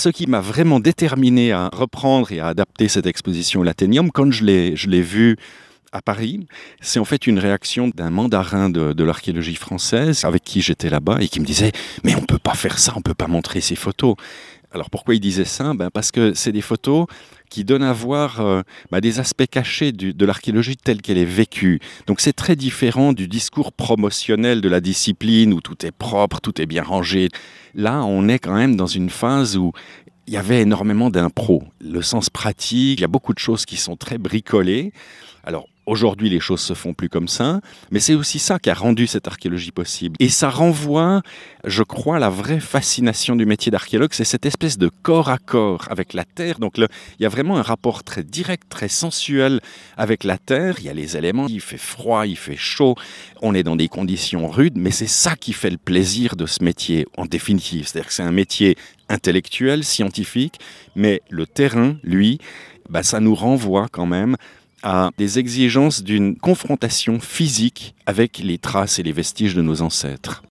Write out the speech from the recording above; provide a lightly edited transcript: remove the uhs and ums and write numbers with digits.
ce qui m'a vraiment déterminé à reprendre et à adapter cette exposition au Lathénium, quand je l'ai vue à Paris, c'est en fait une réaction d'un mandarin de l'archéologie française avec qui j'étais là-bas et qui me disait « Mais on ne peut pas faire ça, on ne peut pas montrer ces photos ». Alors pourquoi il disait ça? Parce que c'est des photos qui donnent à voir des aspects cachés de l'archéologie telle qu'elle est vécue. Donc c'est très différent du discours promotionnel de la discipline où tout est propre, tout est bien rangé. Là, on est quand même dans une phase où il y avait énormément d'impro. Le sens pratique, il y a beaucoup de choses qui sont très bricolées. Alors, aujourd'hui, les choses se font plus comme ça, mais c'est aussi ça qui a rendu cette archéologie possible. Et ça renvoie, je crois, à la vraie fascination du métier d'archéologue, c'est cette espèce de corps à corps avec la terre. Donc, il y a vraiment un rapport très direct, très sensuel avec la terre. Il y a les éléments, il fait froid, il fait chaud, on est dans des conditions rudes, mais c'est ça qui fait le plaisir de ce métier, en définitive. C'est-à-dire que c'est un métier intellectuel, scientifique, mais le terrain, lui, ça nous renvoie quand même à des exigences d'une confrontation physique avec les traces et les vestiges de nos ancêtres.